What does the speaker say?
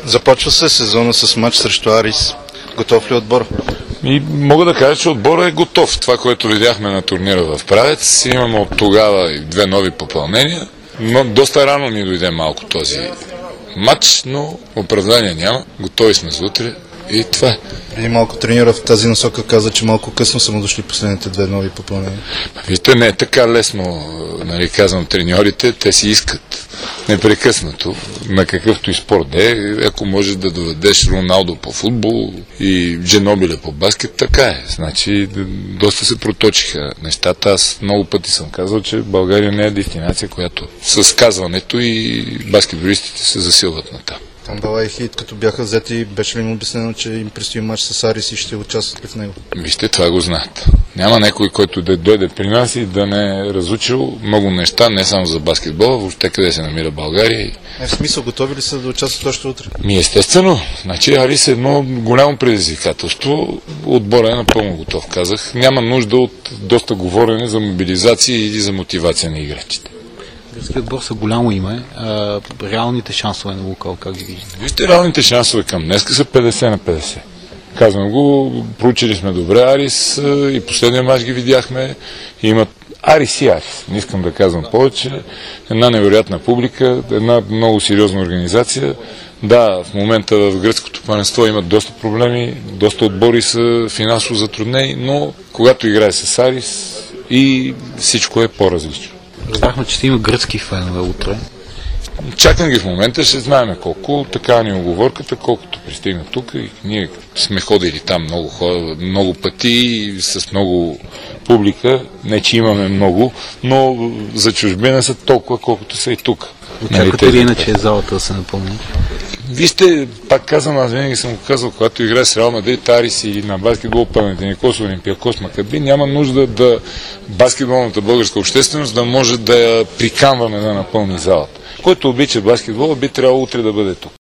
Започва се сезона с матч срещу Арис. Готов ли отбор? И мога да кажа, че отборът е готов. Това, което видяхме на турнира в Правец, имаме от тогава и 2 нови попълнения. Но доста рано ни дойде малко този матч, но оправдание няма. Готови сме за утре и това е. Преди малко треньора в тази насока каза, че малко късно са му дошли последните 2 нови попълнения. Вижте, не е така лесно, нали, казвам, треньорите, те си искат непрекъснато, на какъвто и спорт е. Ако можеш да доведеш Роналдо по футбол и Дженобиле по баскет, така е. Значи, доста се проточиха нещата. Аз много пъти съм казал, че България не е дестинация, която с казването и баскетболистите се засилват на там. Тамбала и Хит, като бяха взети, беше ли им обяснено, че им предстои матч с Арис и ще участват ли в него? Вижте, това го знаят. Няма някой, който да дойде при нас и да не е разучил много неща, не само за баскетбола, въобще къде се намира България. В смисъл, готови ли са да участват още утре? Естествено. Значи Арис е едно голямо предизвикателство. Отбора е напълно готов, казах. Няма нужда от доста говорене за мобилизация и за мотивация на играчите. Гръцкият отбор са голямо име. Реалните шансове на Лукал, как ги виждате? Вижте, реалните шансове към днеска са 50 на 50. Казвам го, проучили сме добре Арис и последния мач ги видяхме. Имат Арис и Арис. Не искам да казвам повече. Една невероятна публика, една много сериозна организация. Да, в момента в гръцкото първенство имат доста проблеми, доста отбори са финансово затруднени, но когато играе с Арис и всичко е по-различно. Разбрахме, че ще има гръцки фенове утре. Чакам ги в момента, ще знаем колко. Така ни оговорката, колкото пристигна тук. И ние сме ходили там много пъти, с много публика. Не, че имаме много, но за чужбина са толкова, колкото са и тук. Очаквате ли иначе залата да се напълни? Вижте, пак казвам, аз винаги съм го казал, когато играе с Реал Мадрид, Арис и на баскетбол Панатиникос, Олимпиакос, Макаби, няма нужда да баскетболната българска общественост да може да я приканваме да напълни залата. Който обича баскетбола, би трябвало утре да бъде тук.